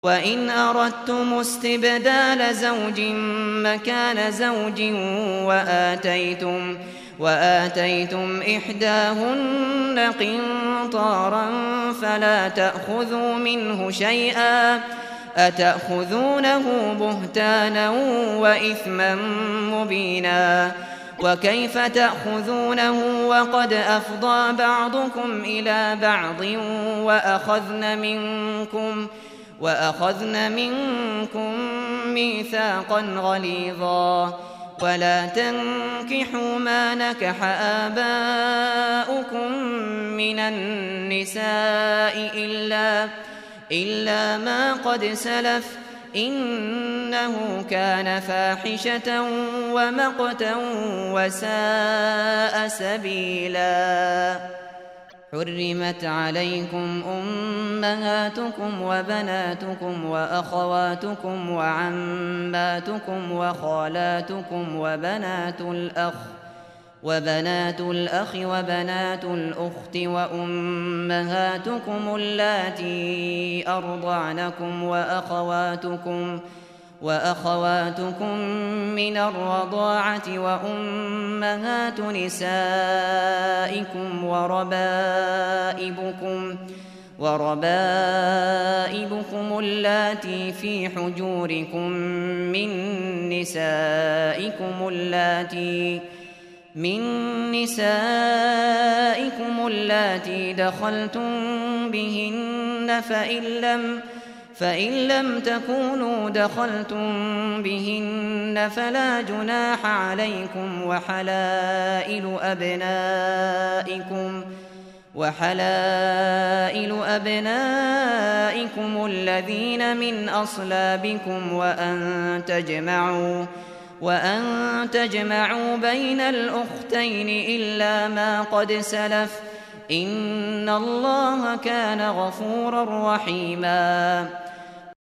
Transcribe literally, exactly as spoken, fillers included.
وإن أردتم استبدال زوج مكان زوج وآتيتم, وآتيتم إحداهن قنطارا فلا تأخذوا منه شيئا أتأخذونه بهتانا وإثما مبينا وكيف تأخذونه وقد أفضى بعضكم إلى بعض وأخذن منكم وأخذن منكم ميثاقا غليظا ولا تنكحوا ما نكح آباؤكم من النساء إلا, إلا ما قد سلف إنه كان فاحشة ومقتا وساء سبيلا حرمت عليكم أمهاتكم وبناتكم وأخواتكم وعماتكم وخالاتكم وبنات الأخ وبنات الأخ وبنات الأخت وأمهاتكم اللاتي أرضعنكم وأخواتكم وأخواتكم من الرضاعة وأمهات نسائكم وربائبكم وربائبكم اللاتي في حجوركم من نسائكم اللاتي من نسائكم اللاتي دخلتم بهن فإن لم فإن لم تكونوا دخلتم بهن فلا جناح عليكم وحلائل أبنائكم وحلائل أبنائكم الذين من أصلابكم وأن تجمعوا وأن تجمعوا بين الأختين إلا ما قد سلف إن الله كان غفورا رحيما